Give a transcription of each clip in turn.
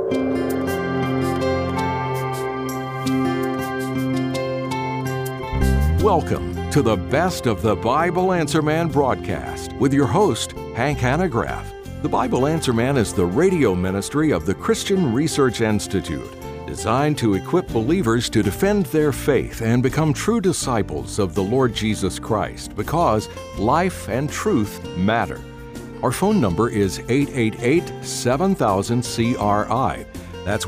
Welcome to the Best of the Bible Answer Man broadcast with your host, Hank Hanegraaff. The Bible Answer Man is the radio ministry of the Christian Research Institute, designed to equip believers to defend their faith and become true disciples of the Lord Jesus Christ, because life and truth matter. Our phone number is 888-7000-CRI. That's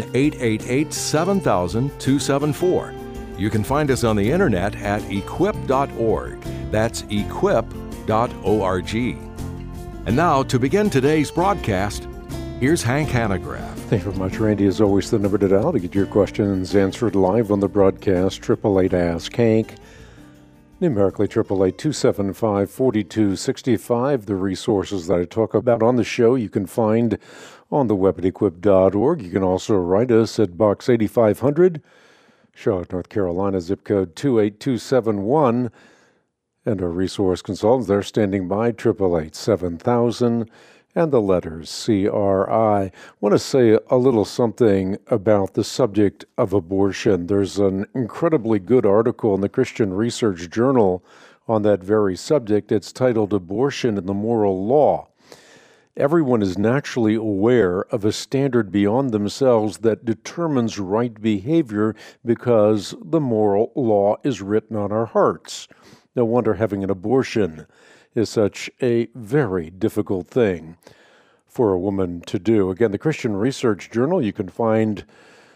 1-888-7000-274. You can find us on the internet at equip.org. That's equip.org. And now, to begin today's broadcast, here's Hank Hanegraaff. Thank you very much, Randy. As always, the number to dial to get your questions answered live on the broadcast, 888-ASK-HANK, numerically 888-275-4265. The resources that I talk about on the show you can find on the web at equip.org. You can also write us at Box 8500, Charlotte, North Carolina, zip code 28271. And our resource consultants, they're standing by, 888-7000, and the letters CRI. I want to say a little something about the subject of abortion. There's an incredibly good article in the Christian Research Journal on that very subject. It's titled Abortion and the Moral Law. Everyone is naturally aware of a standard beyond themselves that determines right behavior because the moral law is written on our hearts. No wonder having an abortion is such a very difficult thing for a woman to do. Again, the Christian Research Journal you can find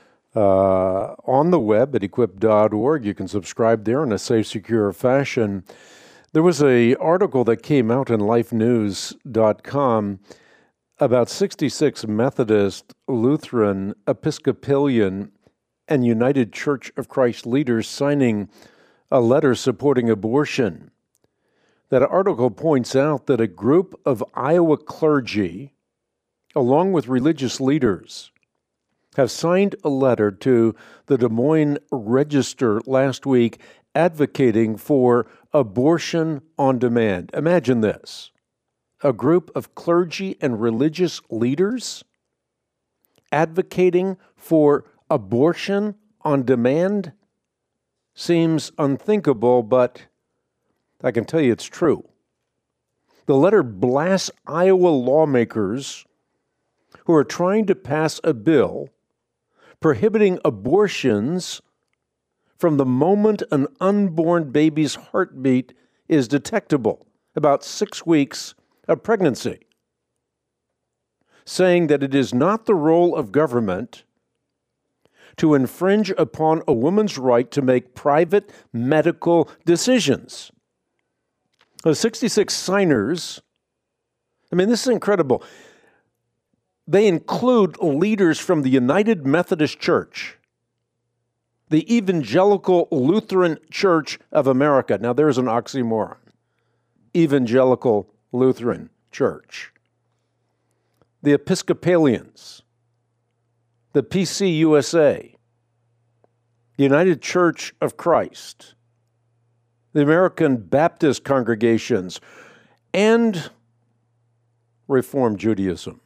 on the web at equip.org. You can subscribe there in a safe, secure fashion. There was an article that came out in lifenews.com about 66 Methodist, Lutheran, Episcopalian, and United Church of Christ leaders signing a letter supporting abortion. That article points out that a group of Iowa clergy, along with religious leaders, have signed a letter to the Des Moines Register last week advocating for abortion on demand. Imagine this. A group of clergy and religious leaders advocating for abortion on demand seems unthinkable, but I can tell you it's true. The letter blasts Iowa lawmakers who are trying to pass a bill prohibiting abortions from the moment an unborn baby's heartbeat is detectable, about 6 weeks of pregnancy, saying that it is not the role of government to infringe upon a woman's right to make private medical decisions. The 66 signers, this is incredible. They include leaders from the United Methodist Church, the Evangelical Lutheran Church of America. Now, there's an oxymoron. Evangelical Lutheran Church. The Episcopalians, the PCUSA, the United Church of Christ, the American Baptist congregations, and Reform Judaism.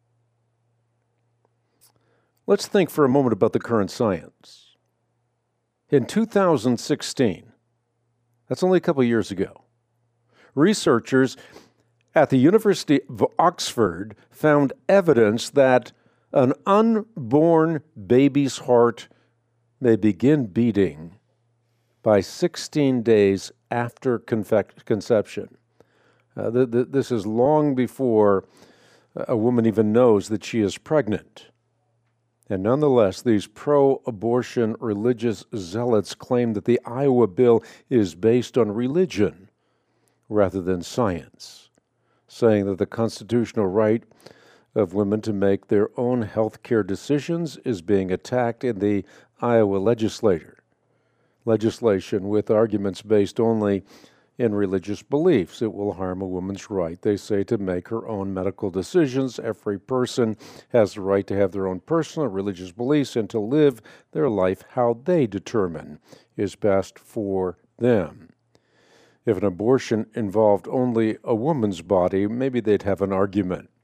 Let's think for a moment about the current science. In 2016, that's only a couple of years ago, researchers at the University of Oxford found evidence that an unborn baby's heart may begin beating by 16 days after conception. This is long before a woman even knows that she is pregnant. And nonetheless, these pro-abortion religious zealots claim that the Iowa bill is based on religion rather than science, saying that the constitutional right of women to make their own health care decisions is being attacked in the Iowa legislation with arguments based only in religious beliefs. It will harm a woman's right, they say, to make her own medical decisions. Every person has the right to have their own personal religious beliefs and to live their life how they determine is best for them. If an abortion involved only a woman's body, maybe they'd have an argument.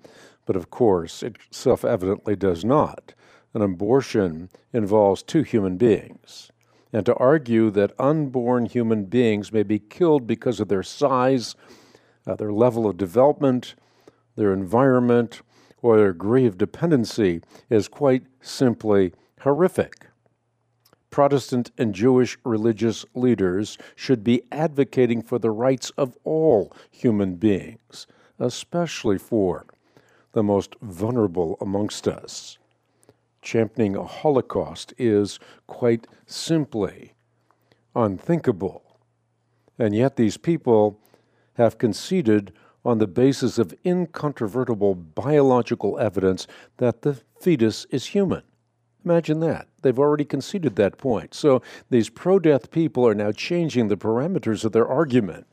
But of course, it self-evidently does not. An abortion involves two human beings. And to argue that unborn human beings may be killed because of their size, their level of development, their environment, or their degree of dependency is quite simply horrific. Protestant and Jewish religious leaders should be advocating for the rights of all human beings, especially for the most vulnerable amongst us. Championing a Holocaust is quite simply unthinkable. And yet these people have conceded on the basis of incontrovertible biological evidence that the fetus is human. Imagine that. They've already conceded that point. So these pro-death people are now changing the parameters of their argument.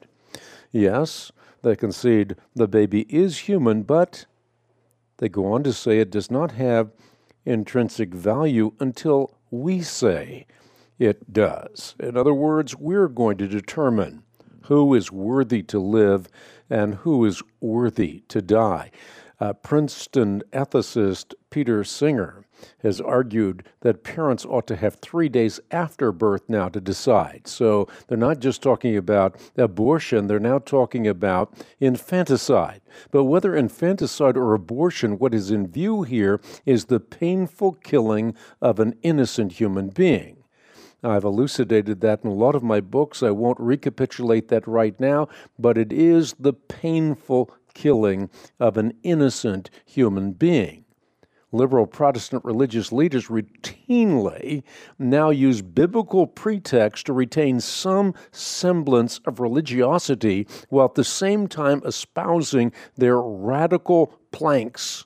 Yes, they concede the baby is human, but they go on to say it does not have intrinsic value until we say it does. In other words, we're going to determine who is worthy to live and who is worthy to die. Princeton ethicist Peter Singer has argued that parents ought to have 3 days after birth now to decide. So they're not just talking about abortion, they're now talking about infanticide. But whether infanticide or abortion, what is in view here is the painful killing of an innocent human being. I've elucidated that in a lot of my books. I won't recapitulate that right now, but it is the painful killing of an innocent human being. Liberal Protestant religious leaders routinely now use biblical pretext to retain some semblance of religiosity while at the same time espousing their radical planks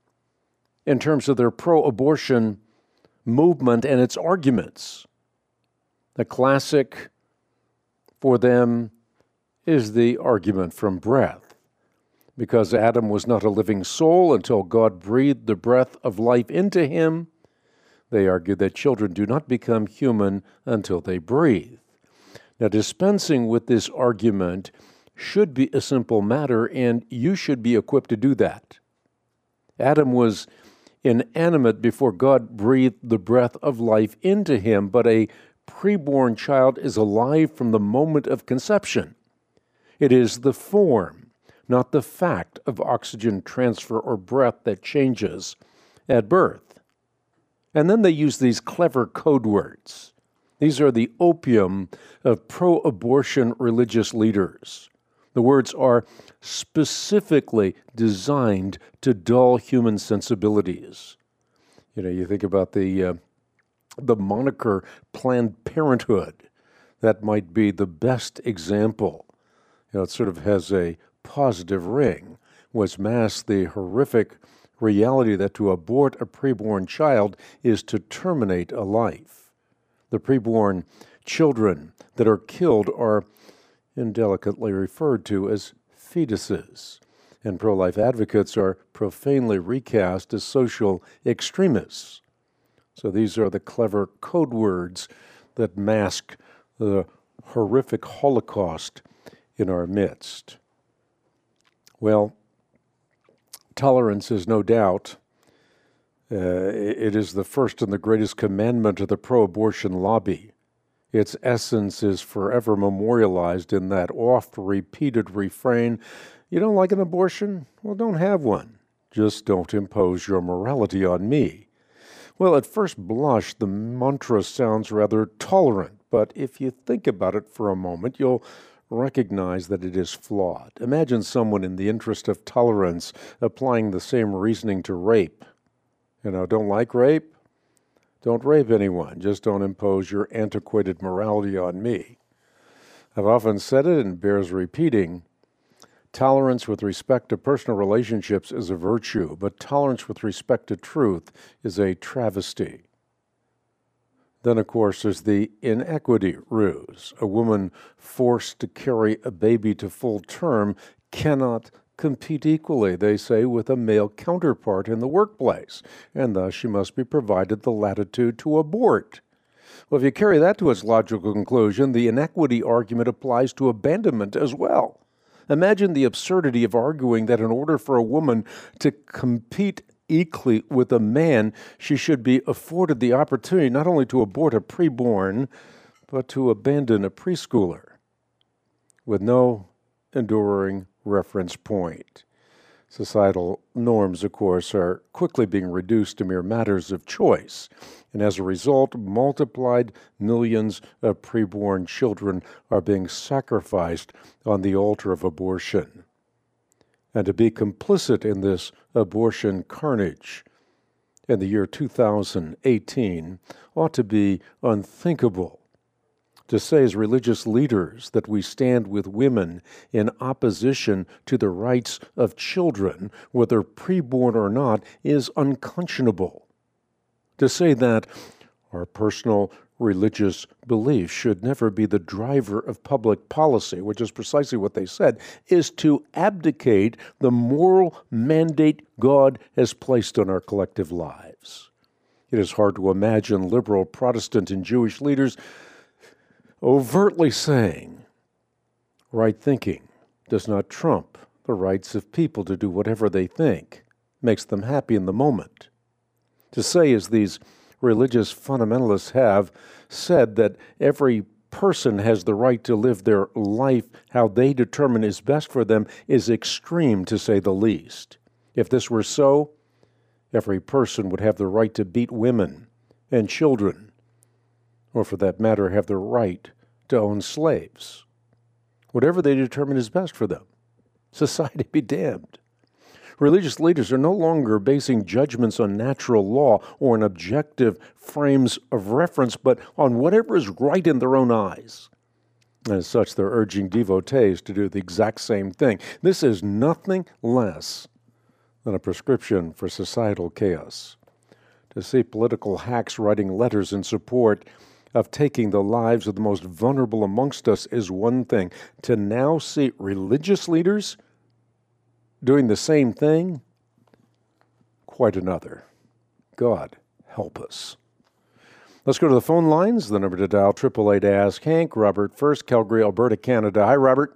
in terms of their pro-abortion movement and its arguments. The classic for them is the argument from breath. Because Adam was not a living soul until God breathed the breath of life into him, they argue that children do not become human until they breathe. Now, dispensing with this argument should be a simple matter, and you should be equipped to do that. Adam was inanimate before God breathed the breath of life into him, but a preborn child is alive from the moment of conception. It is the form, not the fact of oxygen transfer or breath that changes at birth. And then they use these clever code words. These are the opium of pro-abortion religious leaders. The words are specifically designed to dull human sensibilities. You think about the moniker Planned Parenthood. That might be the best example. It sort of has a positive ring, was masked the horrific reality that to abort a preborn child is to terminate a life. The preborn children that are killed are indelicately referred to as fetuses, and pro-life advocates are profanely recast as social extremists. So these are the clever code words that mask the horrific Holocaust in our midst. Well, tolerance is no doubt, it is the first and the greatest commandment of the pro-abortion lobby. Its essence is forever memorialized in that oft-repeated refrain, you don't like an abortion? Well, don't have one. Just don't impose your morality on me. Well, at first blush, the mantra sounds rather tolerant, but if you think about it for a moment, you'll recognize that it is flawed. Imagine someone in the interest of tolerance applying the same reasoning to rape. Don't like rape? Don't rape anyone. Just don't impose your antiquated morality on me. I've often said it and bears repeating. Tolerance with respect to personal relationships is a virtue, but tolerance with respect to truth is a travesty. Then, of course, there's the inequity ruse. A woman forced to carry a baby to full term cannot compete equally, they say, with a male counterpart in the workplace, and thus she must be provided the latitude to abort. Well, if you carry that to its logical conclusion, the inequity argument applies to abandonment as well. Imagine the absurdity of arguing that in order for a woman to compete equally with a man, she should be afforded the opportunity not only to abort a preborn, but to abandon a preschooler with no enduring reference point. Societal norms, of course, are quickly being reduced to mere matters of choice, and as a result, multiplied millions of preborn children are being sacrificed on the altar of abortion. And to be complicit in this abortion carnage in the year 2018 ought to be unthinkable. To say as religious leaders that we stand with women in opposition to the rights of children, whether preborn or not, is unconscionable. To say that our personal religious belief should never be the driver of public policy, which is precisely what they said, is to abdicate the moral mandate God has placed on our collective lives. It is hard to imagine liberal Protestant and Jewish leaders overtly saying right thinking does not trump the rights of people to do whatever they think makes them happy in the moment. To say, as these religious fundamentalists have said, that every person has the right to live their life how they determine is best for them is extreme, to say the least. If this were so, every person would have the right to beat women and children, or for that matter, have the right to own slaves. Whatever they determine is best for them. Society be damned. Religious leaders are no longer basing judgments on natural law or on objective frames of reference, but on whatever is right in their own eyes. As such, they're urging devotees to do the exact same thing. This is nothing less than a prescription for societal chaos. To see political hacks writing letters in support of taking the lives of the most vulnerable amongst us is one thing. To now see religious leaders doing the same thing, quite another. God help us. Let's go to the phone lines. The number to dial, 888-ASK-HANK. Robert first, Calgary, Alberta, Canada. Hi, Robert.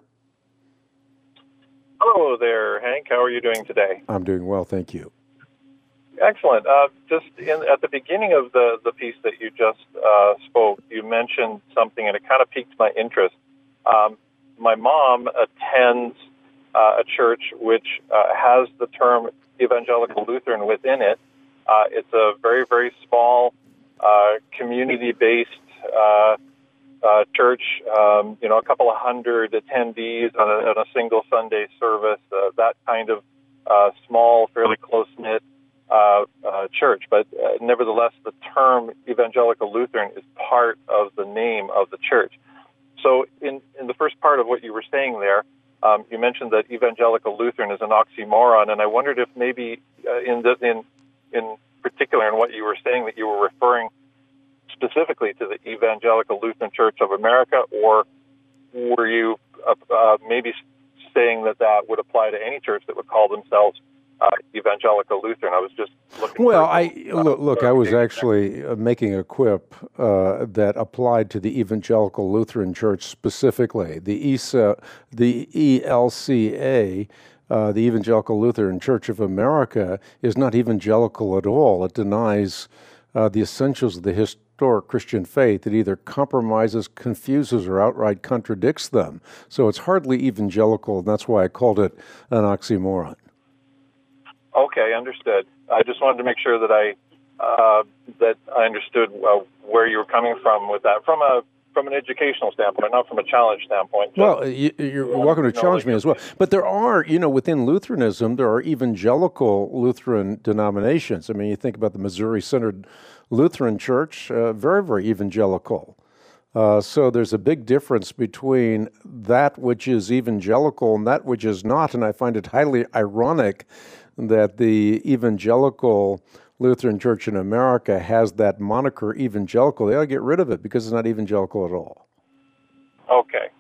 Hello there, Hank. How are you doing today? I'm doing well, thank you. Excellent. At the beginning of the piece that you just spoke, you mentioned something, and it kind of piqued my interest. My mom attends a church which has the term Evangelical Lutheran within it. It's a very, very small community-based church, a couple of hundred attendees on a single Sunday service, that kind of small, fairly close-knit church. But nevertheless, the term Evangelical Lutheran is part of the name of the church. So in the first part of what you were saying there, you mentioned that Evangelical Lutheran is an oxymoron, and I wondered if maybe in particular in what you were saying that you were referring specifically to the Evangelical Lutheran Church of America, or were you maybe saying that would apply to any church that would call themselves Evangelical Lutheran? I was just looking. Well, I was actually making a quip that applied to the Evangelical Lutheran Church specifically. The ELCA, the Evangelical Lutheran Church of America, is not evangelical at all. It denies the essentials of the historic Christian faith. It either compromises, confuses, or outright contradicts them. So it's hardly evangelical, and that's why I called it an oxymoron. Okay, understood. I just wanted to make sure that I understood where you were coming from with that, from an educational standpoint, not from a challenge standpoint. Well, you're welcome to challenge me as well. But there are, within Lutheranism, there are evangelical Lutheran denominations. I mean, you think about the Missouri Synod Lutheran Church, very, very evangelical. So there's a big difference between that which is evangelical and that which is not, and I find it highly ironic that the Evangelical Lutheran Church in America has that moniker evangelical. They ought to get rid of it because it's not evangelical at all. Okay.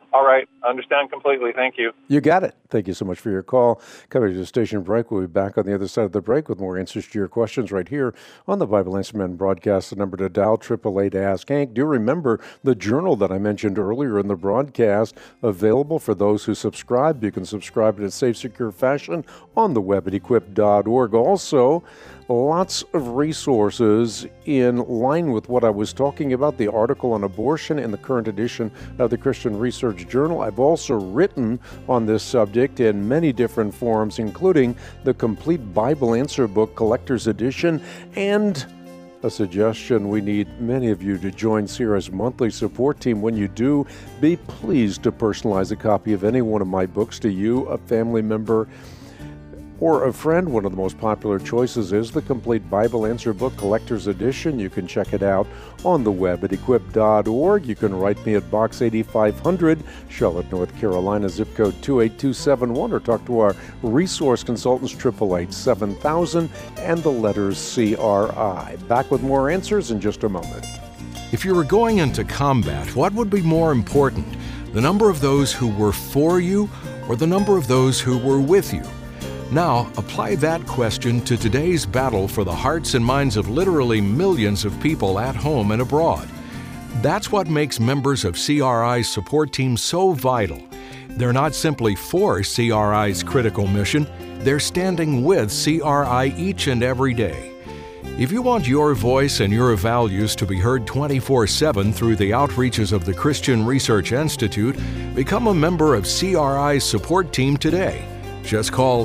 All right. I understand completely. Thank you. You got it. Thank you so much for your call. Coming to the station break. We'll be back on the other side of the break with more answers to your questions right here on the Bible Answer Man broadcast. The number to dial, 888-ASK-HANK. Do remember the journal that I mentioned earlier in the broadcast, available for those who subscribe. You can subscribe in a safe, secure fashion on the web at equip.org. Also, lots of resources in line with what I was talking about, the article on abortion in the current edition of the Christian Research Journal. I've also written on this subject in many different forms, including the Complete Bible Answer Book Collector's Edition, and a suggestion: we need many of you to join Sierra's monthly support team. When you do, be pleased to personalize a copy of any one of my books to you, a family member, or a friend. One of the most popular choices is the Complete Bible Answer Book Collector's Edition. You can check it out on the web at equip.org. You can write me at Box 8500, Charlotte, North Carolina, zip code 28271, or talk to our resource consultants, 888-7000, and the letters CRI. Back with more answers in just a moment. If you were going into combat, what would be more important, the number of those who were for you or the number of those who were with you? Now, apply that question to today's battle for the hearts and minds of literally millions of people at home and abroad. That's what makes members of CRI's support team so vital. They're not simply for CRI's critical mission, they're standing with CRI each and every day. If you want your voice and your values to be heard 24/7 through the outreaches of the Christian Research Institute, become a member of CRI's support team today. Just call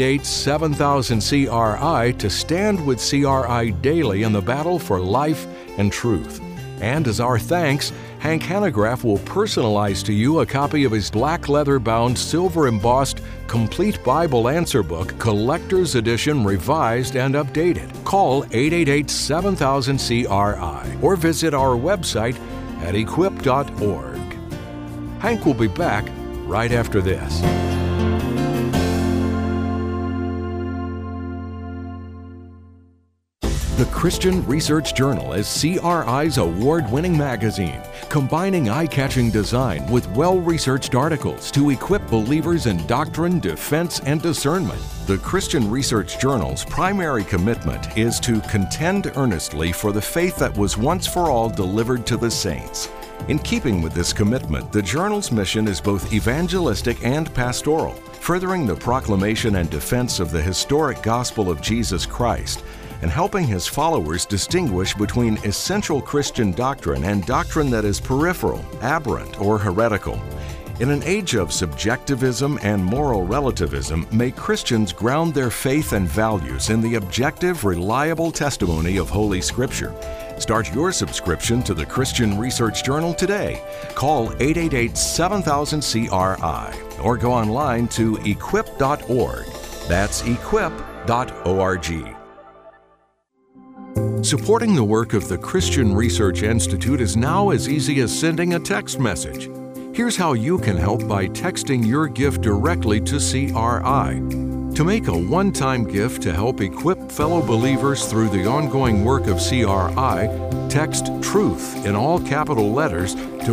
888-7000-CRI to stand with CRI daily in the battle for life and truth. And as our thanks, Hank Hanegraaff will personalize to you a copy of his black leather-bound, silver-embossed, Complete Bible Answer Book, Collector's Edition, revised and updated. Call 888-7000-CRI or visit our website at equip.org. Hank will be back right after this. The Christian Research Journal is CRI's award-winning magazine, combining eye-catching design with well-researched articles to equip believers in doctrine, defense, and discernment. The Christian Research Journal's primary commitment is to contend earnestly for the faith that was once for all delivered to the saints. In keeping with this commitment, the journal's mission is both evangelistic and pastoral, furthering the proclamation and defense of the historic gospel of Jesus Christ, and helping his followers distinguish between essential Christian doctrine and doctrine that is peripheral, aberrant, or heretical. In an age of subjectivism and moral relativism, may Christians ground their faith and values in the objective, reliable testimony of Holy Scripture. Start your subscription to the Christian Research Journal today. Call 888-7000-CRI or go online to equip.org. That's equip.org. Supporting the work of the Christian Research Institute is now as easy as sending a text message. Here's how you can help by texting your gift directly to CRI. To make a one-time gift to help equip fellow believers through the ongoing work of CRI, text TRUTH in all capital letters to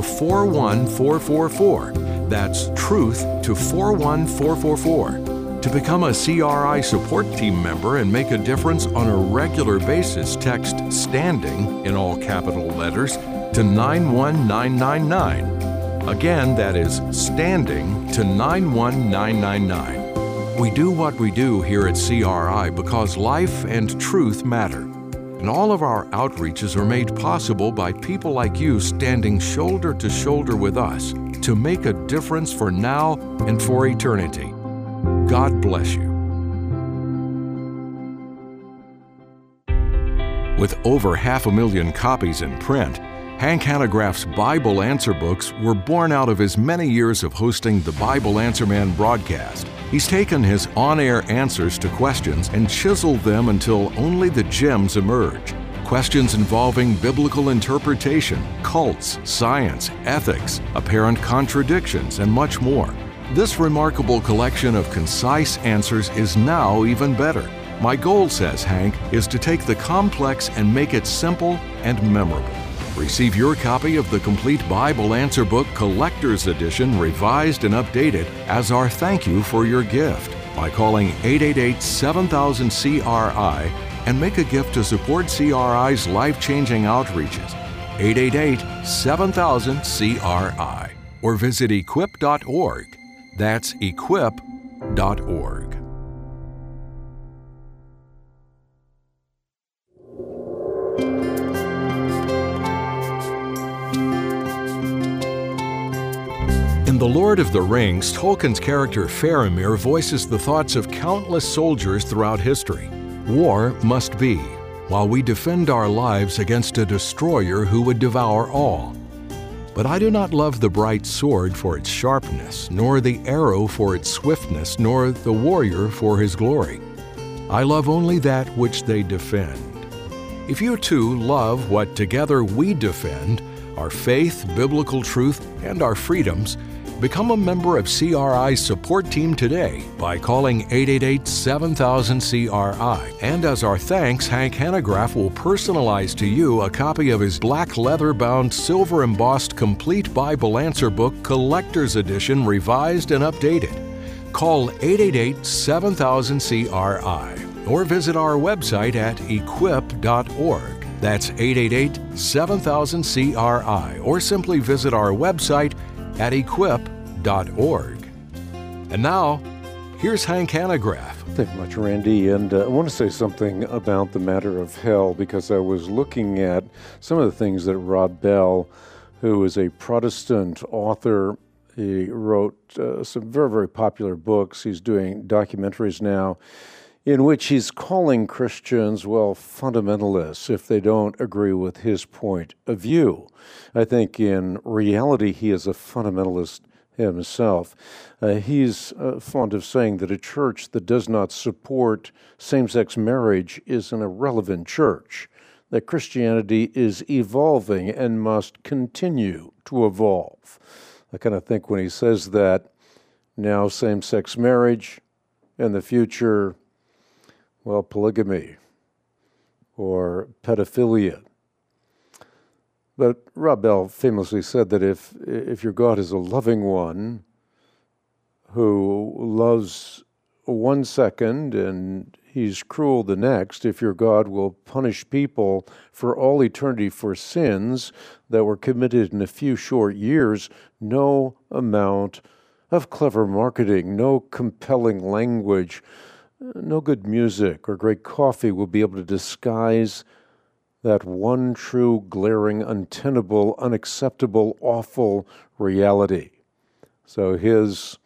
41444. That's TRUTH to 41444. To become a CRI support team member and make a difference on a regular basis, text STANDING in all capital letters to 91999. Again, that is STANDING to 91999. We do what we do here at CRI because life and truth matter. And all of our outreaches are made possible by people like you standing shoulder to shoulder with us to make a difference for now and for eternity. God bless you. With over 500,000 copies in print, Hank Hanegraaff's Bible Answer Books were born out of his many years of hosting the Bible Answer Man broadcast. He's taken his on-air answers to questions and chiseled them until only the gems emerge. Questions involving biblical interpretation, cults, science, ethics, apparent contradictions, and much more. This remarkable collection of concise answers is now even better. My goal, says Hank, is to take the complex and make it simple and memorable. Receive your copy of the Complete Bible Answer Book Collector's Edition, revised and updated, as our thank you for your gift by calling 888-7000-CRI and make a gift to support CRI's life-changing outreaches. 888-7000-CRI, or visit equip.org. That's equip.org. In The Lord of the Rings, Tolkien's character Faramir voices the thoughts of countless soldiers throughout history. War must be, while we defend our lives against a destroyer who would devour all. But I do not love the bright sword for its sharpness, nor the arrow for its swiftness, nor the warrior for his glory. I love only that which they defend. If you too love what together we defend, our faith, biblical truth, and our freedoms, become a member of CRI's support team today by calling 888-7000-CRI. And as our thanks, Hank Hanegraaff will personalize to you a copy of his black leather-bound, silver-embossed Complete Bible Answer Book Collector's Edition, revised and updated. Call 888-7000-CRI or visit our website at equip.org. That's 888-7000-CRI, or simply visit our website at equip.org. And now, here's Hank Hanegraaff. Thank you much, Randy. And I want to say something about the matter of hell, because I was looking at some of the things that Rob Bell, who is a Protestant author, he wrote some very, very popular books. He's doing documentaries now in which he's calling Christians, well, fundamentalists if they don't agree with his point of view. I think in reality he is a fundamentalist himself. He's fond of saying that a church that does not support same-sex marriage is an irrelevant church, that Christianity is evolving and must continue to evolve. I kind of think when he says that, now same-sex marriage, in the future, well, polygamy or pedophilia. But Rob Bell famously said that if your God is a loving one who loves 1 second and he's cruel the next, if your God will punish people for all eternity for sins that were committed in a few short years, no amount of clever marketing, no compelling language, no good music or great coffee will be able to disguise that one true, glaring, untenable, unacceptable, awful reality. So his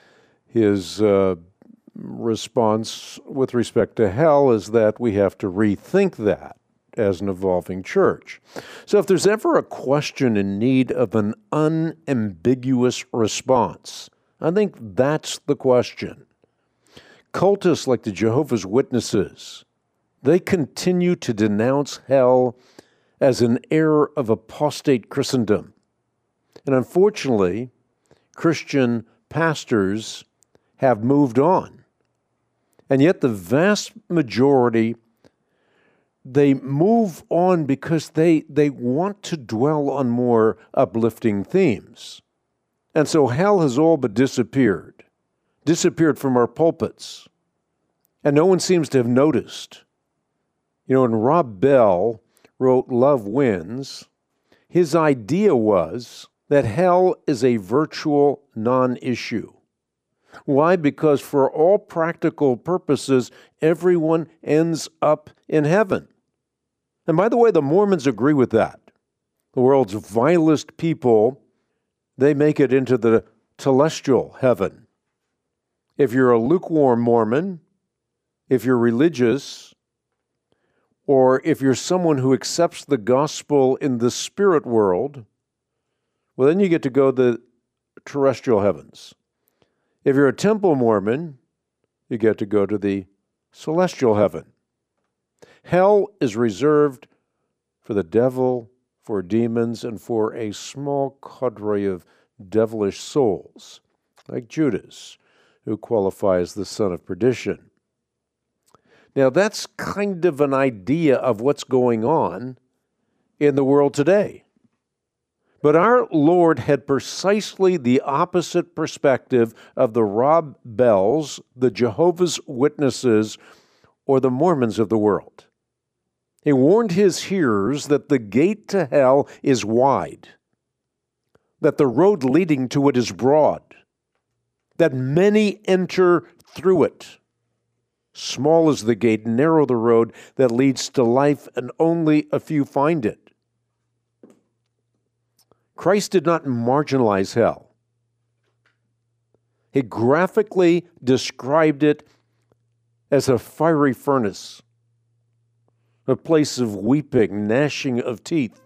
response with respect to hell is that we have to rethink that as an evolving church. So if there's ever a question in need of an unambiguous response, I think that's the question. Cultists like the Jehovah's Witnesses, they continue to denounce hell as an error of apostate Christendom. And unfortunately, Christian pastors have moved on. And yet the vast majority, they move on because they want to dwell on more uplifting themes. And so hell has all but disappeared from our pulpits. And no one seems to have noticed. You know, when Rob Bell wrote Love Wins, his idea was that hell is a virtual non-issue. Why? Because for all practical purposes, everyone ends up in heaven. And by the way, the Mormons agree with that. The world's vilest people, they make it into the telestial heaven. If you're a lukewarm Mormon, if you're religious, or if you're someone who accepts the gospel in the spirit world, well, then you get to go to the terrestrial heavens. If you're a temple Mormon, you get to go to the celestial heaven. Hell is reserved for the devil, for demons, and for a small cadre of devilish souls, like Judas, who qualifies the son of perdition. Now, that's kind of an idea of what's going on in the world today. But our Lord had precisely the opposite perspective of the Rob Bells, the Jehovah's Witnesses, or the Mormons of the world. He warned his hearers that the gate to hell is wide, that the road leading to it is broad, that many enter through it. Small is the gate, narrow the road that leads to life, and only a few find it. Christ did not marginalize hell. He graphically described it as a fiery furnace, a place of weeping, gnashing of teeth.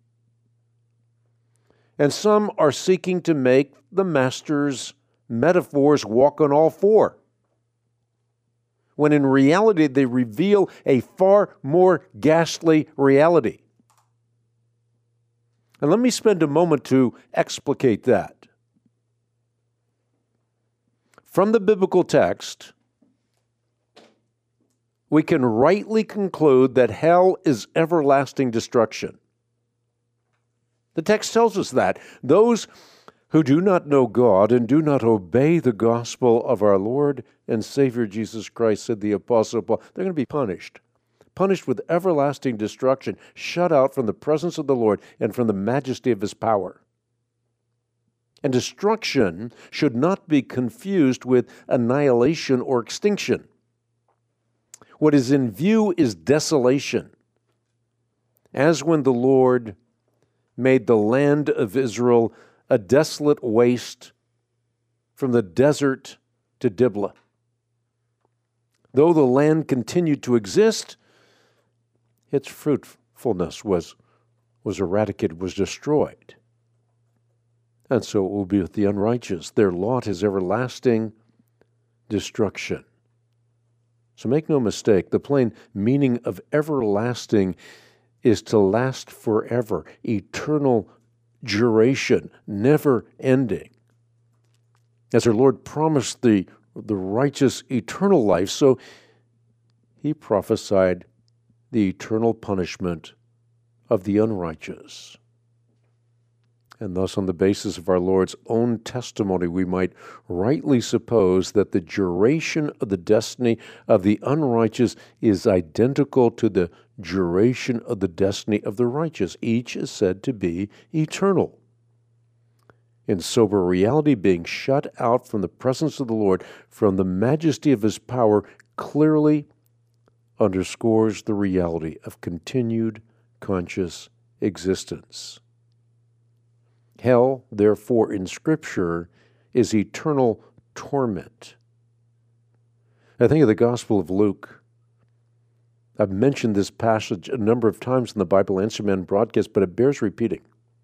And some are seeking to make the Master's metaphors walk on all four, when in reality they reveal a far more ghastly reality. And let me spend a moment to explicate that. From the biblical text, we can rightly conclude that hell is everlasting destruction. The text tells us that those who do not know God and do not obey the gospel of our Lord and Savior Jesus Christ, said the Apostle Paul, they're going to be punished with everlasting destruction, shut out from the presence of the Lord and from the majesty of His power. And destruction should not be confused with annihilation or extinction. What is in view is desolation, as when the Lord made the land of Israel a desolate waste from the desert to Diblah. Though the land continued to exist, its fruitfulness was eradicated, was destroyed. And so it will be with the unrighteous. Their lot is everlasting destruction. So make no mistake, the plain meaning of everlasting is to last forever, eternal duration, never ending. As our Lord promised the righteous eternal life, so He prophesied the eternal punishment of the unrighteous. And thus, on the basis of our Lord's own testimony, we might rightly suppose that the duration of the destiny of the unrighteous is identical to the duration of the destiny of the righteous. Each is said to be eternal. In sober reality, being shut out from the presence of the Lord, from the majesty of His power, clearly underscores the reality of continued conscious existence. Hell, therefore, in Scripture, is eternal torment. I think of the Gospel of Luke. I've mentioned this passage a number of times in the Bible Answer Man broadcast, but it bears repeating.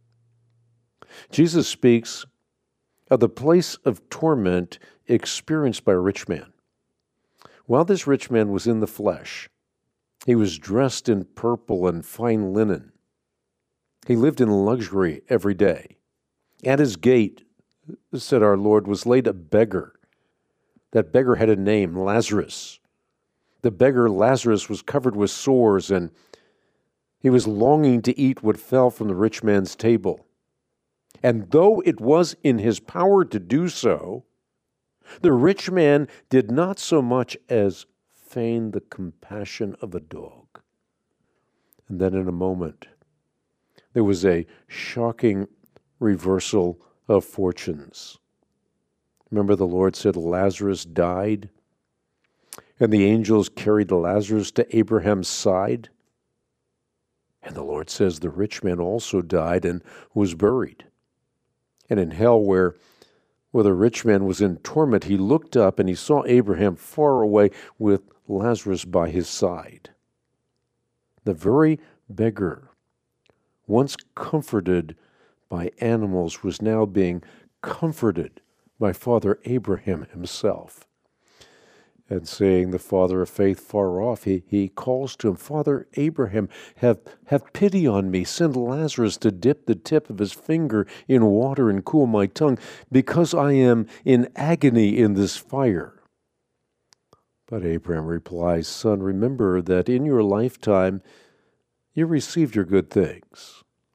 Jesus speaks of the place of torment experienced by a rich man. While this rich man was in the flesh, he was dressed in purple and fine linen. He lived in luxury every day. At his gate, said our Lord, was laid a beggar. That beggar had a name, Lazarus. The beggar Lazarus was covered with sores, and he was longing to eat what fell from the rich man's table. And though it was in his power to do so, the rich man did not so much as feign the compassion of a dog. And then in a moment, there was a shocking reversal of fortunes. Remember, the Lord said Lazarus died, and the angels carried Lazarus to Abraham's side. And the Lord says the rich man also died and was buried. And in hell, where the rich man was in torment, he looked up and he saw Abraham far away with Lazarus by his side. The very beggar, once comforted by animals, was now being comforted by Father Abraham himself. And saying, the father of faith far off, he calls to him, Father Abraham, have pity on me. Send Lazarus to dip the tip of his finger in water and cool my tongue, because I am in agony in this fire. But Abraham replies, Son, remember that in your lifetime you received your good things,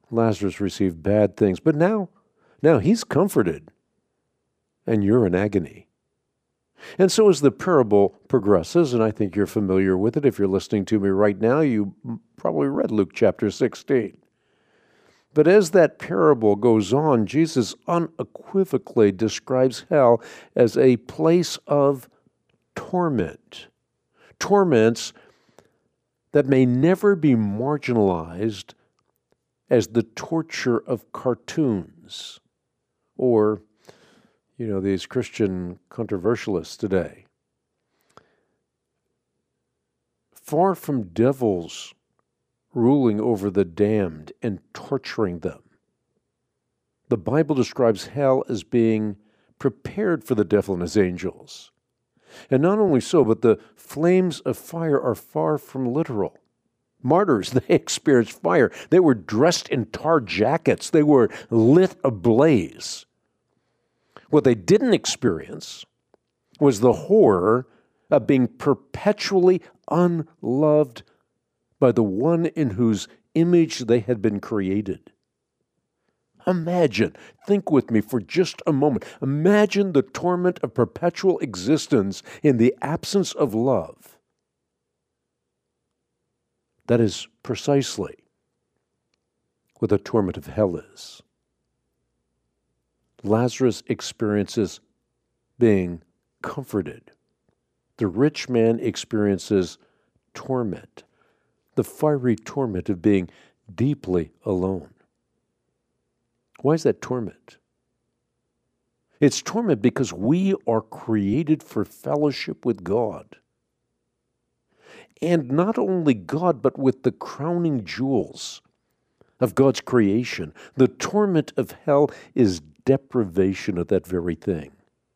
Lazarus received bad things, but now he's comforted, and you're in agony. And so as the parable progresses, and I think you're familiar with it, if you're listening to me right now, you probably read Luke chapter 16. But as that parable goes on, Jesus unequivocally describes hell as a place of torment. Torments that may never be marginalized as the torture of cartoons or, these Christian controversialists today. Far from devils ruling over the damned and torturing them, the Bible describes hell as being prepared for the devil and his angels. And not only so, but the flames of fire are far from literal. Martyrs, they experienced fire. They were dressed in tar jackets. They were lit ablaze. What they didn't experience was the horror of being perpetually unloved by the one in whose image they had been created. Imagine, think with me for just a moment, imagine the torment of perpetual existence in the absence of love. That is precisely what the torment of hell is. Lazarus experiences being comforted. The rich man experiences torment, the fiery torment of being deeply alone. Why is that torment? It's torment because we are created for fellowship with God. And not only God, but with the crowning jewels of God's creation. The torment of hell is deprivation of that very thing.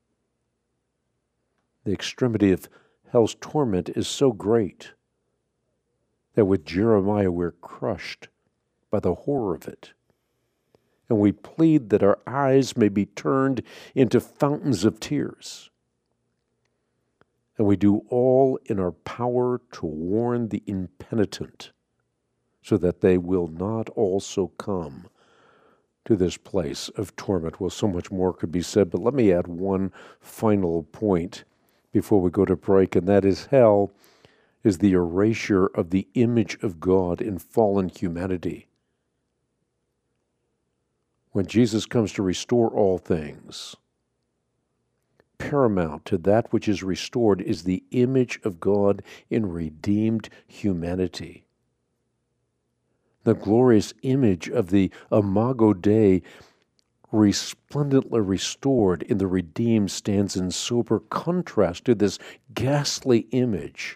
The extremity of hell's torment is so great that with Jeremiah we're crushed by the horror of it. And we plead that our eyes may be turned into fountains of tears. And we do all in our power to warn the impenitent so that they will not also come to this place of torment. Well, so much more could be said, but let me add one final point before we go to break, and that is hell is the erasure of the image of God in fallen humanity. When Jesus comes to restore all things, paramount to that which is restored is the image of God in redeemed humanity. The glorious image of the Imago Dei, resplendently restored in the redeemed, stands in sober contrast to this ghastly image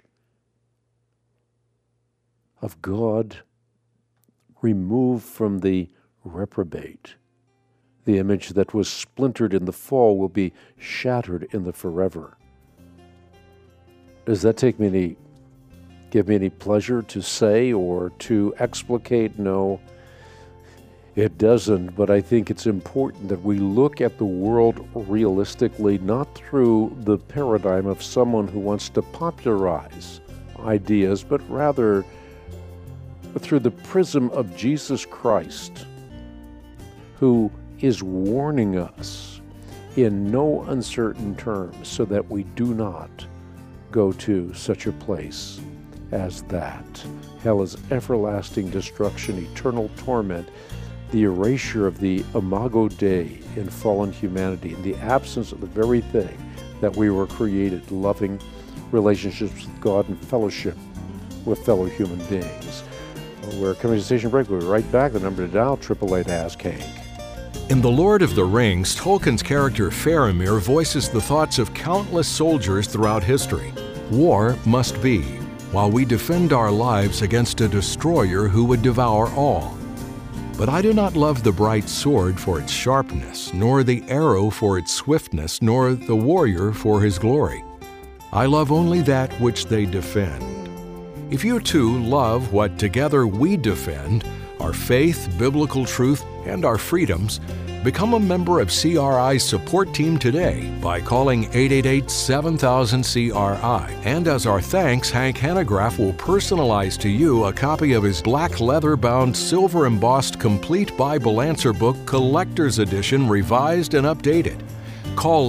of God removed from the reprobate. The image that was splintered in the fall will be shattered in the forever. Does that give me any pleasure to say or to explicate? No, it doesn't, but I think it's important that we look at the world realistically, not through the paradigm of someone who wants to popularize ideas, but rather through the prism of Jesus Christ, who is warning us in no uncertain terms so that we do not go to such a place as that. Hell is everlasting destruction, eternal torment, the erasure of the Imago Dei in fallen humanity, in the absence of the very thing that we were created, loving relationships with God and fellowship with fellow human beings. We're coming to station break. We'll be right back. The number to dial, 888-ASK-HANK. In The Lord of the Rings, Tolkien's character Faramir voices the thoughts of countless soldiers throughout history. War must be, while we defend our lives against a destroyer who would devour all. But I do not love the bright sword for its sharpness, nor the arrow for its swiftness, nor the warrior for his glory. I love only that which they defend. If you too love what together we defend, our faith, biblical truth, and our freedoms, Become a member of CRI's support team today by calling 888-7000-CRI. And as our thanks, Hank Hanegraaff will personalize to you a copy of his black leather-bound, silver-embossed Complete Bible Answer Book Collector's Edition, revised and updated. Call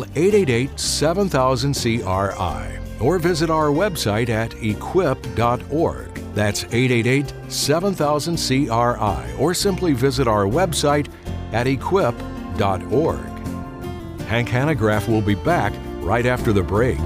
888-7000-CRI or visit our website at equip.org. That's 888-7000-CRI, or simply visit our website at equip.org. Hank Hanegraaff will be back right after the break.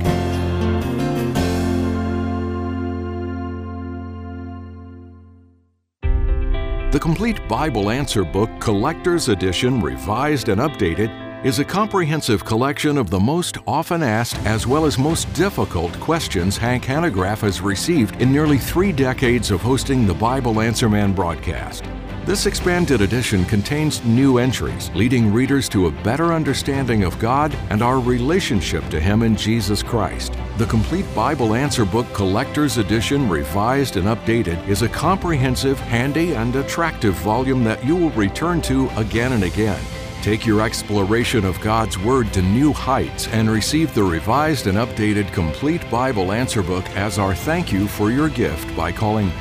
The Complete Bible Answer Book Collector's Edition, revised and updated, is a comprehensive collection of the most often asked as well as most difficult questions Hank Hanegraaff has received in nearly 3 decades of hosting the Bible Answer Man broadcast. This expanded edition contains new entries, leading readers to a better understanding of God and our relationship to Him in Jesus Christ. The Complete Bible Answer Book Collector's Edition, revised and updated, is a comprehensive, handy, and attractive volume that you will return to again and again. Take your exploration of God's Word to new heights and receive the revised and updated Complete Bible Answer Book as our thank you for your gift by calling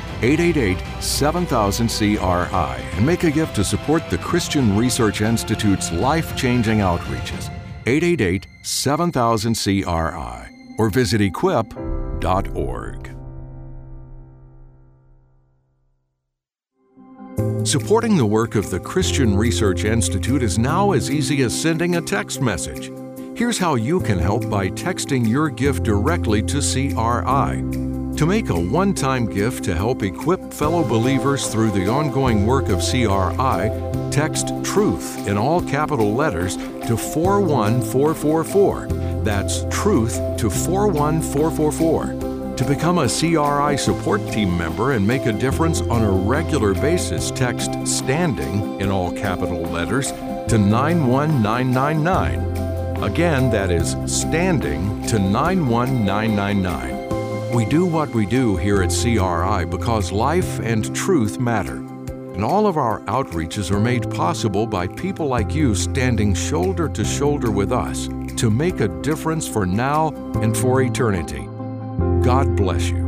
888-7000-CRI and make a gift to support the Christian Research Institute's life-changing outreaches. 888-7000-CRI or visit equip.org. Supporting the work of the Christian Research Institute is now as easy as sending a text message. Here's how you can help by texting your gift directly to CRI. To make a one-time gift to help equip fellow believers through the ongoing work of CRI, text TRUTH in all capital letters to 41444. That's TRUTH to 41444. To become a CRI support team member and make a difference on a regular basis, text STANDING in all capital letters to 91999. Again, that is STANDING to 91999. We do what we do here at CRI because life and truth matter. And all of our outreaches are made possible by people like you standing shoulder to shoulder with us to make a difference for now and for eternity. God bless you.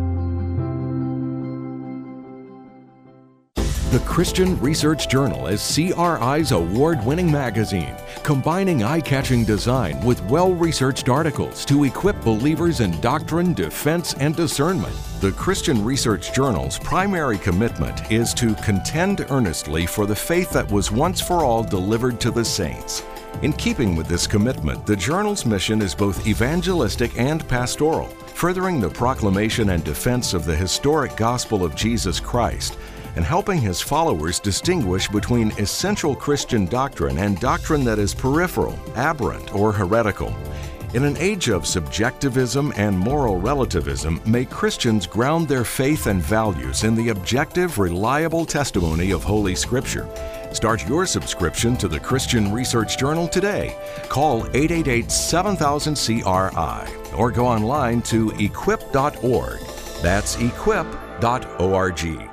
The Christian Research Journal is CRI's award-winning magazine, combining eye-catching design with well-researched articles to equip believers in doctrine, defense, and discernment. The Christian Research Journal's primary commitment is to contend earnestly for the faith that was once for all delivered to the saints. In keeping with this commitment, the journal's mission is both evangelistic and pastoral, furthering the proclamation and defense of the historic gospel of Jesus Christ, and helping his followers distinguish between essential Christian doctrine and doctrine that is peripheral, aberrant, or heretical. In an age of subjectivism and moral relativism, may Christians ground their faith and values in the objective, reliable testimony of Holy Scripture. Start your subscription to the Christian Research Journal today. Call 888-7000-CRI or go online to equip.org. That's equip.org.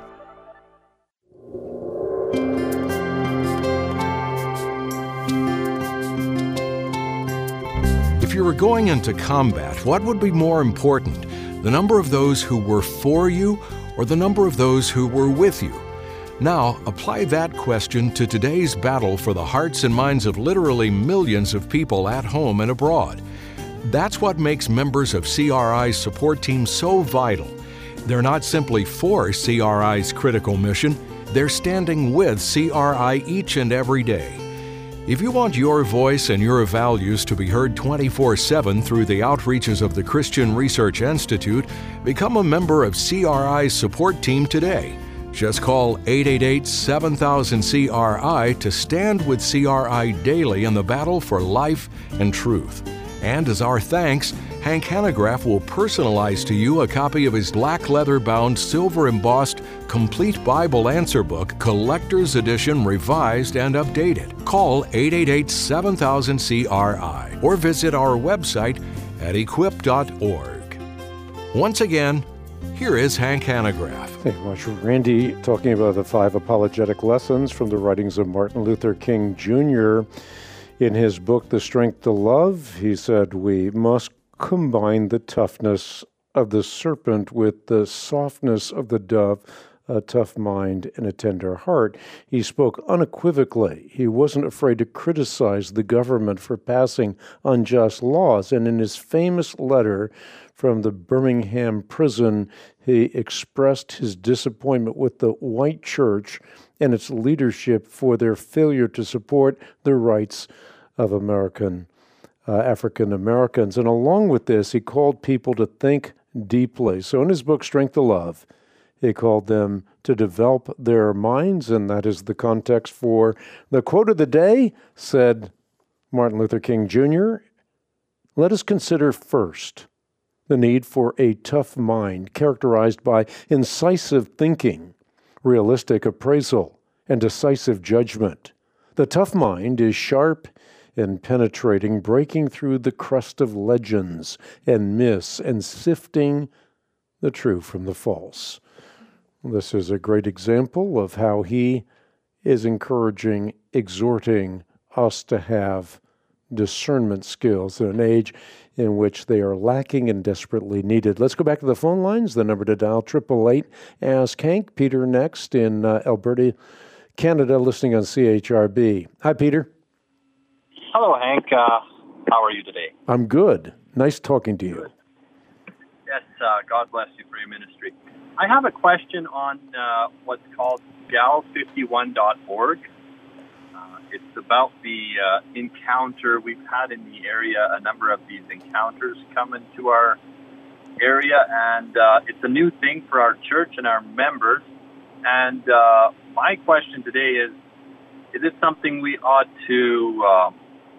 If you were going into combat, what would be more important, the number of those who were for you or the number of those who were with you? Now, apply that question to today's battle for the hearts and minds of literally millions of people at home and abroad. That's what makes members of CRI's support team so vital. They're not simply for CRI's critical mission, they're standing with CRI each and every day. If you want your voice and your values to be heard 24/7 through the outreaches of the Christian Research Institute, become a member of CRI's support team today. Just call 888-7000-CRI to stand with CRI daily in the battle for life and truth. And as our thanks, Hank Hanegraaff will personalize to you a copy of his black leather-bound, silver-embossed Complete Bible Answer Book Collector's Edition, revised and updated. Call 888-7000-CRI or visit our website at equip.org. Once again, Here is Hank Hanegraaff. Thank you much, Randy, talking about the 5 apologetic lessons from the writings of Martin Luther King Jr. In his book, The Strength to Love, he said, we must combine the toughness of the serpent with the softness of the dove, a tough mind and a tender heart. He spoke unequivocally. He wasn't afraid to criticize the government for passing unjust laws. And in his famous letter from the Birmingham prison, he expressed his disappointment with the white church and its leadership for their failure to support the rights of African Americans. And along with this, he called people to think deeply. So in his book, Strength to Love, he called them to develop their minds, and that is the context for the quote of the day. Said Martin Luther King Jr., let us consider first the need for a tough mind characterized by incisive thinking, realistic appraisal, and decisive judgment. The tough mind is sharp and penetrating, breaking through the crust of legends and myths and sifting the true from the false. This is a great example of how he is encouraging, exhorting us to have discernment skills in an age in which they are lacking and desperately needed. Let's go back to the phone lines. The number to dial, 888 Ask Hank. Peter next in Alberta, Canada, listening on CHRB. Hi, Peter. Hello, Hank. How are you today? I'm good. Nice talking to you. Good. Yes, God bless you for your ministry. I have a question on what's called gal51.org. It's about the encounter. We've had in the area a number of these encounters come into our area, and it's a new thing for our church and our members. And my question today is it something we ought to,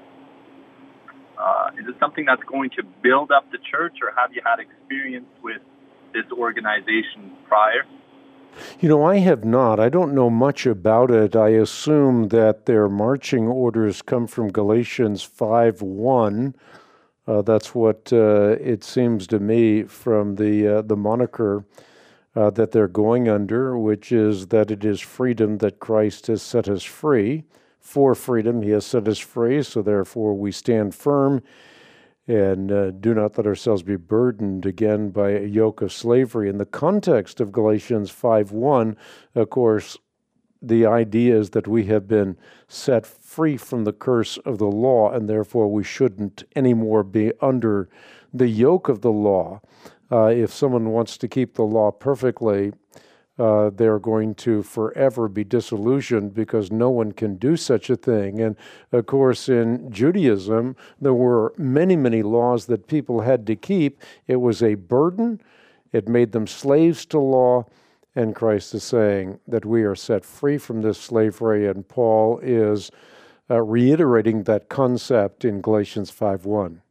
is it something that's going to build up the church, or have you had experience with this organization prior? You know, I have not. I don't know much about it. I assume that their marching orders come from Galatians 5:1. That's what it seems to me from the moniker that they're going under, which is that it is freedom that Christ has set us free. For freedom, he has set us free, so therefore we stand firm and do not let ourselves be burdened again by a yoke of slavery. In the context of Galatians 5:1, of course, the idea is that we have been set free from the curse of the law, and therefore we shouldn't anymore be under the yoke of the law. If someone wants to keep the law perfectly, they're going to forever be disillusioned because no one can do such a thing. And of course, in Judaism, there were many, many laws that people had to keep. It was a burden. It made them slaves to law. And Christ is saying that we are set free from this slavery. And Paul is reiterating that concept in Galatians 5:1.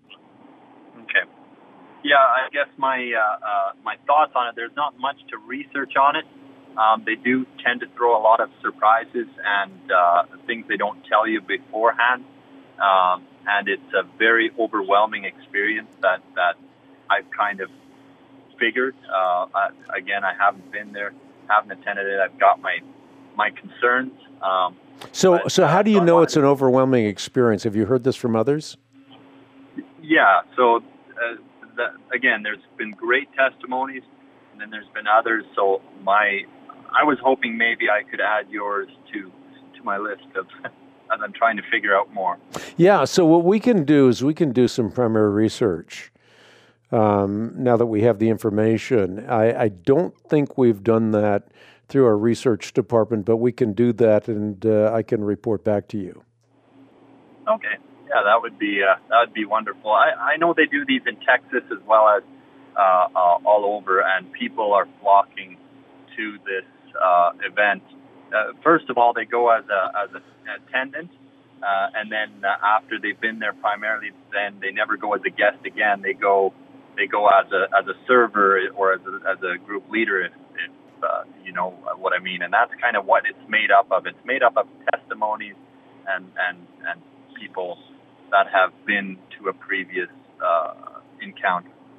Yeah, I guess my thoughts on it, there's not much to research on it. They do tend to throw a lot of surprises and things they don't tell you beforehand. And it's a very overwhelming experience that I've kind of figured. Again, I haven't been there, haven't attended it. I've got my concerns. So how do you know it's an overwhelming experience? Have you heard this from others? Yeah, so... again, there's been great testimonies, and then there's been others. So I was hoping maybe I could add yours to my list of as I'm trying to figure out more. Yeah. So what we can do is we can do some primary research. Now that we have the information, I don't think we've done that through our research department, but we can do that, and I can report back to you. Okay. Yeah, that would be wonderful. I know they do these in Texas as well as all over, and people are flocking to this event. First of all, they go as an attendant, and then after they've been there primarily, then they never go as a guest again. They go as a server or as a group leader, if you know what I mean. And that's kind of what it's made up of. It's made up of testimonies and people that have been to a previous encounter.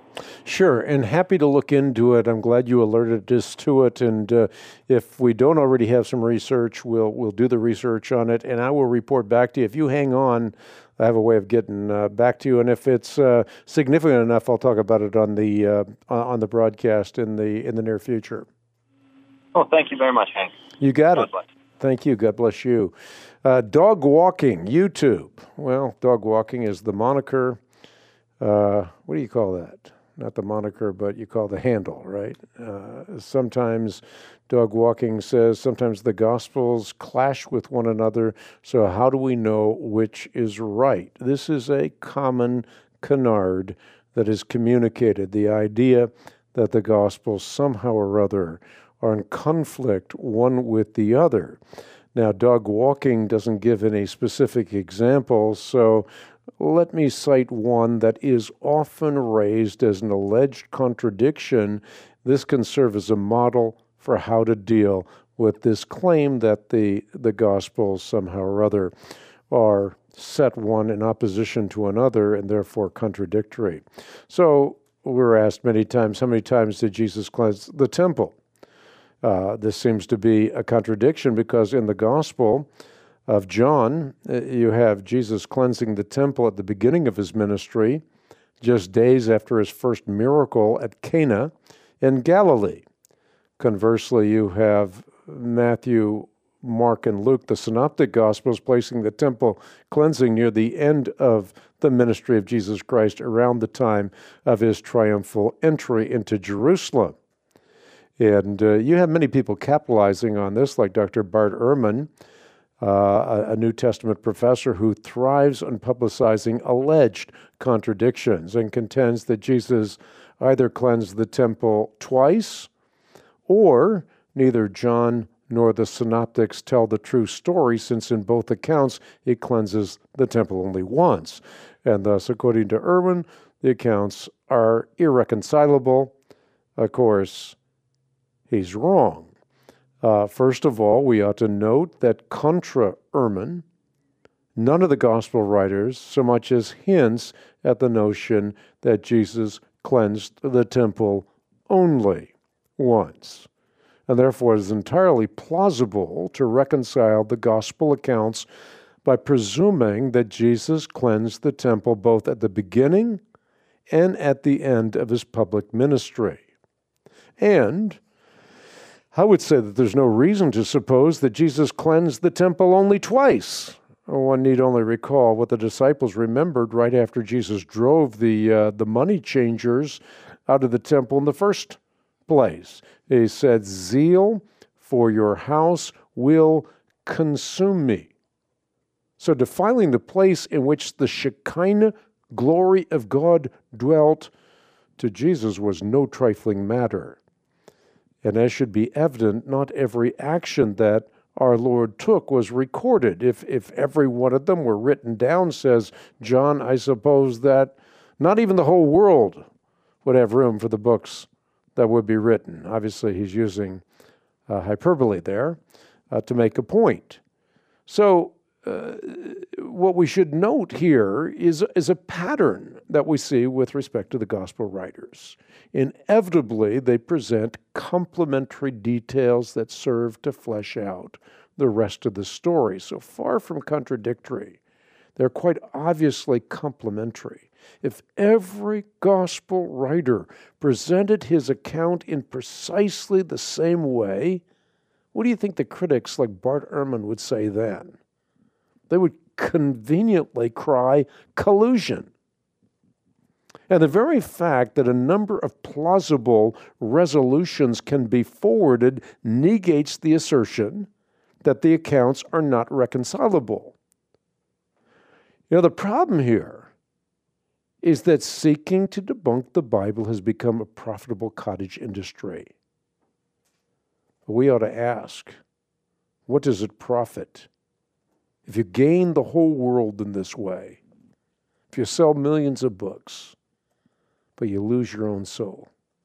Sure, and happy to look into it. I'm glad you alerted us to it, and if we don't already have some research, we'll do the research on it, and I will report back to you. If you hang on, I have a way of getting back to you, and if it's significant enough, I'll talk about it on the broadcast in the near future. Oh, thank you very much, Hank. You got it. God bless. Thank you. God bless you. Dog walking, YouTube. Well, dog walking is the moniker. What do you call that? Not the moniker, but you call the handle, right? Sometimes dog walking says sometimes the Gospels clash with one another, so how do we know which is right? This is a common canard that is communicated, the idea that the Gospels somehow or other are in conflict one with the other. Now, dog walking doesn't give any specific examples, so let me cite one that is often raised as an alleged contradiction. This can serve as a model for how to deal with this claim that the Gospels somehow or other are set one in opposition to another and therefore contradictory. So we're asked many times, how many times did Jesus cleanse the temple? This seems to be a contradiction because in the Gospel of John, you have Jesus cleansing the temple at the beginning of his ministry, just days after his first miracle at Cana in Galilee. Conversely, you have Matthew, Mark, and Luke, the synoptic Gospels, placing the temple cleansing near the end of the ministry of Jesus Christ around the time of his triumphal entry into Jerusalem. And you have many people capitalizing on this, like Dr. Bart Ehrman, a New Testament professor who thrives on publicizing alleged contradictions and contends that Jesus either cleansed the temple twice or neither John nor the synoptics tell the true story, since in both accounts he cleanses the temple only once. And thus, according to Ehrman, the accounts are irreconcilable. Of course, he's wrong. First of all, we ought to note that contra Ehrman, none of the gospel writers so much as hints at the notion that Jesus cleansed the temple only once. And therefore, it is entirely plausible to reconcile the gospel accounts by presuming that Jesus cleansed the temple both at the beginning and at the end of his public ministry. And I would say that there's no reason to suppose that Jesus cleansed the temple only twice. One need only recall what the disciples remembered right after Jesus drove the money changers out of the temple in the first place. He said, "Zeal for your house will consume me." So defiling the place in which the Shekinah glory of God dwelt to Jesus was no trifling matter. And as should be evident, not every action that our Lord took was recorded. If every one of them were written down, says John, I suppose that not even the whole world would have room for the books that would be written. Obviously, he's using hyperbole there to make a point. So what we should note here is a pattern that we see with respect to the gospel writers. Inevitably, they present complementary details that serve to flesh out the rest of the story. So far from contradictory, they're quite obviously complementary. If every gospel writer presented his account in precisely the same way, what do you think the critics like Bart Ehrman would say then? They would conveniently cry collusion. And the very fact that a number of plausible resolutions can be forwarded negates the assertion that the accounts are not reconcilable. You know, the problem here is that seeking to debunk the Bible has become a profitable cottage industry. We ought to ask, what does it profit if you gain the whole world in this way? If you sell millions of books, but you lose your own soul?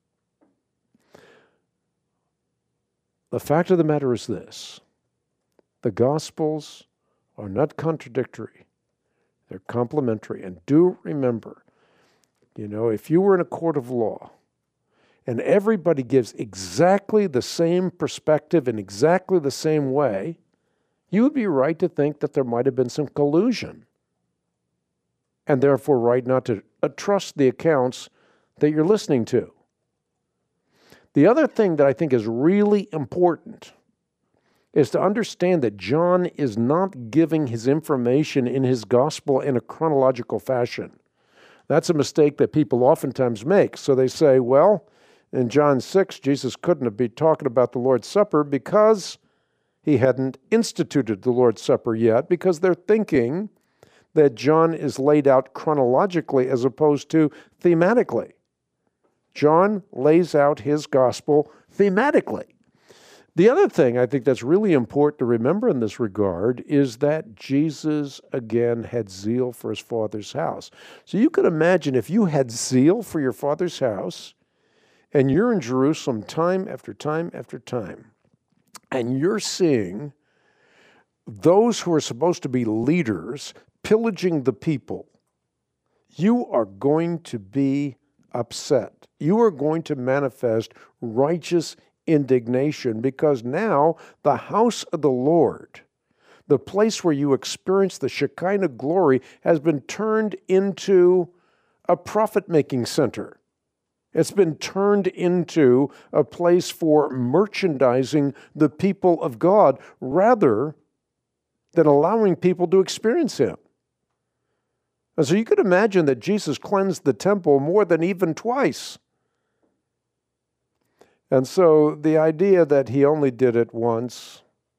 The fact of the matter is this: the Gospels are not contradictory, they're complementary. And do remember, You know, if you were in a court of law and everybody gives exactly the same perspective in exactly the same way, you would be right to think that there might have been some collusion, and therefore right not to trust the accounts that you're listening to. The other thing that I think is really important is to understand that John is not giving his information in his gospel in a chronological fashion. That's a mistake that people oftentimes make. So they say, well, in John 6, Jesus couldn't be talking about the Lord's Supper because he hadn't instituted the Lord's Supper yet, because they're thinking that John is laid out chronologically as opposed to thematically. John lays out his gospel thematically. The other thing I think that's really important to remember in this regard is that Jesus, again, had zeal for his Father's house. So you could imagine if you had zeal for your Father's house, and you're in Jerusalem time after time after time, and you're seeing those who are supposed to be leaders pillaging the people, you are going to be upset. You are going to manifest righteous indignation, because now the house of the Lord, the place where you experience the Shekinah glory, has been turned into a profit-making center. It's been turned into a place for merchandising the people of God rather than allowing people to experience him. And so you could imagine that Jesus cleansed the temple more than even twice. And so the idea that he only did it once,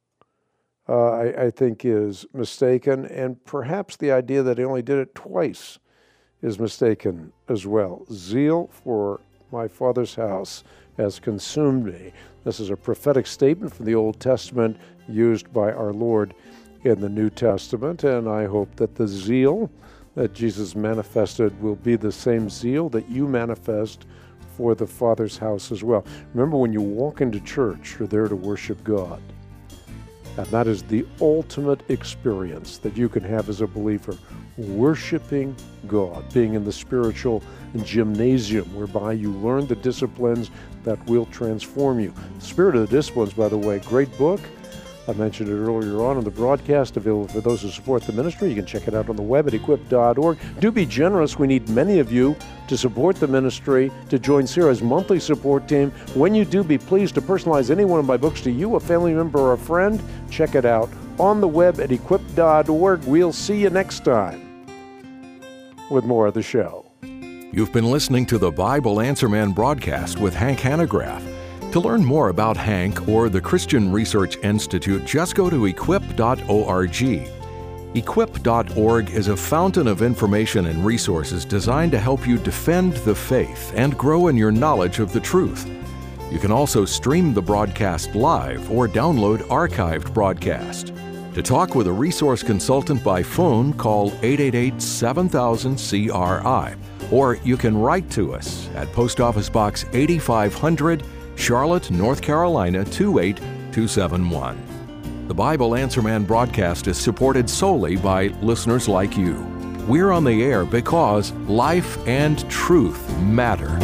I think, is mistaken. And perhaps the idea that he only did it twice is mistaken as well. Zeal for my Father's house has consumed me. This is a prophetic statement from the Old Testament used by our Lord in the New Testament. And I hope that the zeal that Jesus manifested will be the same zeal that you manifest for the Father's house as well. Remember, when you walk into church, you're there to worship God. And that is the ultimate experience that you can have as a believer, worshiping God, being in the spiritual gymnasium whereby you learn the disciplines that will transform you. Spirit of the Disciplines, by the way, great book. I mentioned it earlier on in the broadcast, available for those who support the ministry. You can check it out on the web at equip.org. Do be generous. We need many of you to support the ministry, to join Sarah's monthly support team. When you do, be pleased to personalize any one of my books to you, a family member, or a friend. Check it out on the web at equip.org. We'll see you next time with more of the show. You've been listening to the Bible Answer Man broadcast with Hank Hanegraaff. To learn more about Hank or the Christian Research Institute, just go to equip.org. Equip.org is a fountain of information and resources designed to help you defend the faith and grow in your knowledge of the truth. You can also stream the broadcast live or download archived broadcast. To talk with a resource consultant by phone, call 888-7000-CRI, or you can write to us at Post Office Box 8500, Charlotte, North Carolina 28271. The Bible Answer Man broadcast is supported solely by listeners like you. We're on the air because life and truth matter.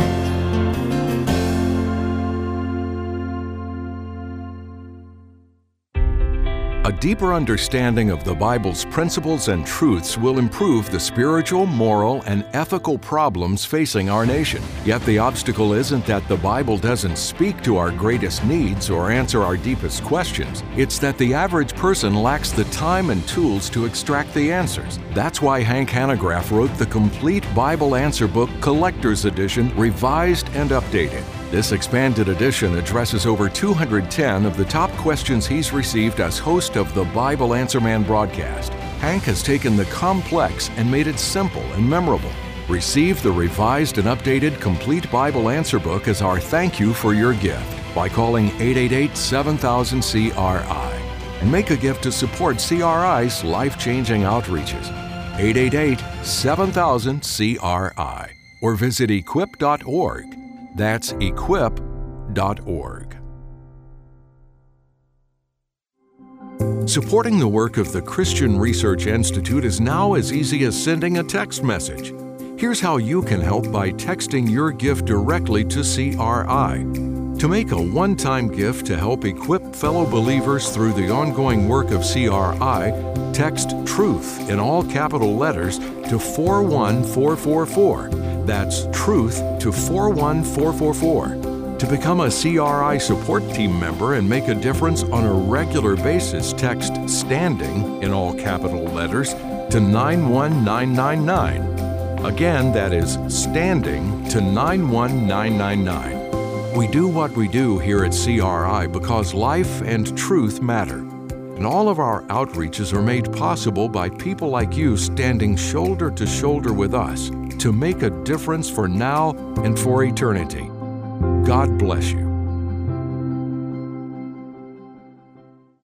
A deeper understanding of the Bible's principles and truths will improve the spiritual, moral, and ethical problems facing our nation. Yet the obstacle isn't that the Bible doesn't speak to our greatest needs or answer our deepest questions. It's that the average person lacks the time and tools to extract the answers. That's why Hank Hanegraaff wrote the complete Bible Answer Book Collector's Edition, revised and updated. This expanded edition addresses over 210 of the top questions he's received as host of the Bible Answer Man broadcast. Hank has taken the complex and made it simple and memorable. Receive the revised and updated Complete Bible Answer Book as our thank you for your gift by calling 888-7000-CRI and make a gift to support CRI's life-changing outreaches. 888-7000-CRI or visit equip.org. That's equip.org. Supporting the work of the Christian Research Institute is now as easy as sending a text message. Here's how you can help by texting your gift directly to CRI. To make a one-time gift to help equip fellow believers through the ongoing work of CRI, text TRUTH in all capital letters to 41444. That's TRUTH to 41444. To become a CRI support team member and make a difference on a regular basis, text STANDING in all capital letters to 91999. Again, that is STANDING to 91999. We do what we do here at CRI because life and truth matter. And all of our outreaches are made possible by people like you standing shoulder to shoulder with us to make a difference for now and for eternity. God bless you.